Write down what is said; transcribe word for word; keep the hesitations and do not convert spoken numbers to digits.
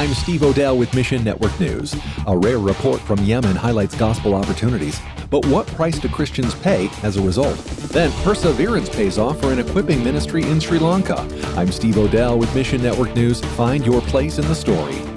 I'm Steve Odell with Mission Network News. A rare report from Yemen highlights gospel opportunities. But what price do Christians pay as a result? Then, perseverance pays off for an equipping ministry in Sri Lanka. I'm Steve Odell with Mission Network News. Find your place in the story.